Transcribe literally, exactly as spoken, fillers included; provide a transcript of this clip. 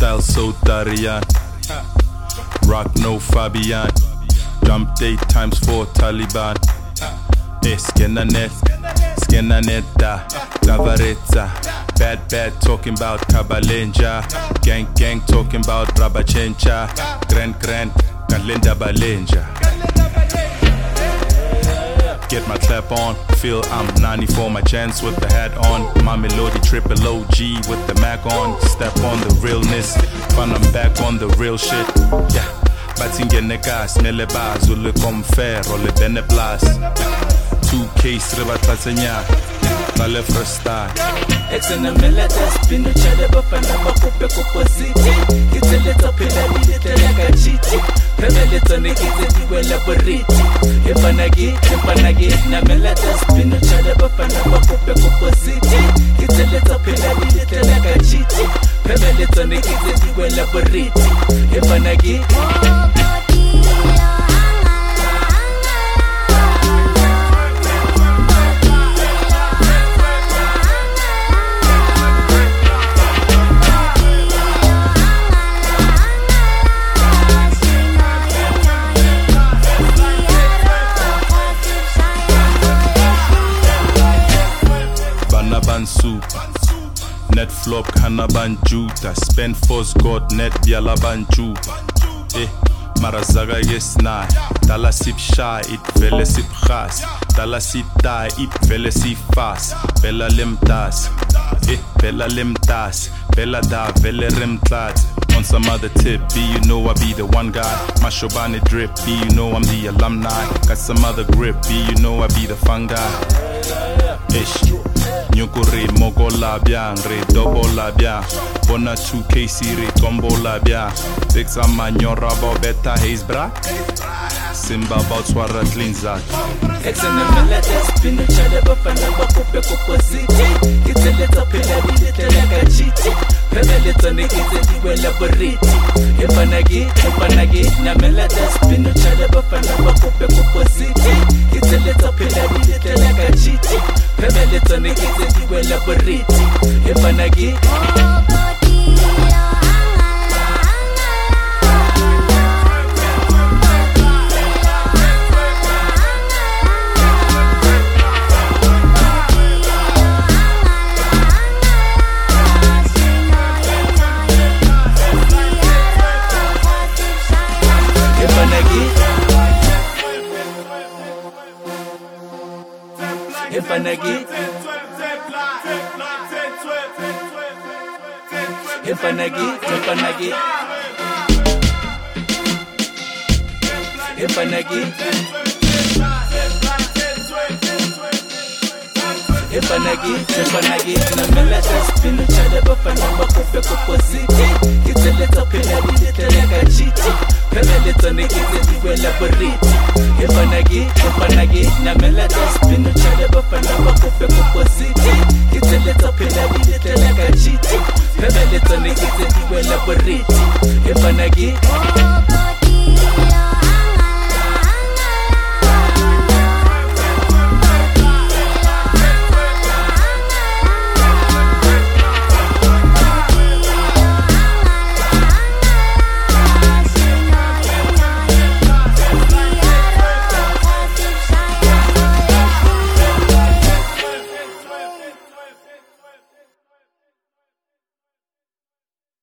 style so Darian. Rock no Fabian. Jump date times four Taliban. Eh, skinna net, skinna netta, Gavareta. Bad bad talking about Kabalenja. Gang gang talking about Rabachencha. Grand grand, Galinda Balenja. Get my clap on, feel I'm ninety-four, my chance with the hat on. My melody triple O G with the Mac on. Step on the realness, fun I'm back on the real shit. Yeah, batingene gas, mele baz, ule confer, ole bene plus. Two case riba tatsenya, tale freestyle. Exena melata spinu chale bapana makupe kupositi. Kitseleta pela lilitele kachiti. Pemeleta nekize diwela boriti. Empanagi, empanagi na melata spinu chale bapana makupe kupositi. Kitseleta pela lilitele kachiti. Pemeleta nekize diwela boriti. Empanagi. Soup. Net flop kana banjuta. Spend force god net biala banjuba. Eh, marazaga yes na. Dala sip shy it vele sip gas. Dala sip die it vele sip fast. Bella limtas. Eh, bella limtas. Bella da vele rimtlat. On some other tip, B you know I be the one guy. My Shobani drip, B you know I'm the alumni. Got some other grip, B you know I be the fun guy. Ish. Nyukuri moko labia, re double labia. Bona two K siri combo labia. Fixa manyora bo beta haze bra. Simba bout swara cleanzak. Exena melata spinu chale bapana makupe kupositi. Kitseleta pela lilitele kachiti. Pemeleta nekize diwela boriti. Empanagi, empanagi na melata spinu chale bapana makupe kupositi. Kitseleta pela lilitele kachiti. Pemeleta nekize diwela boriti. Empanagi. Empanagi, empanagi, empanagi, empanagi, empanagi, empanagi. Na melata spinu chale bapana makupe kupositi. Kitseleta pela lilitele kachiti. Pemeleta nekize diwela boriti. Empanagi, empanagi na melata spinu chale bapana makupe kupositi. Kitseleta pela lilitele kachiti. Pemeleta nekize diwela boriti. Empanagi.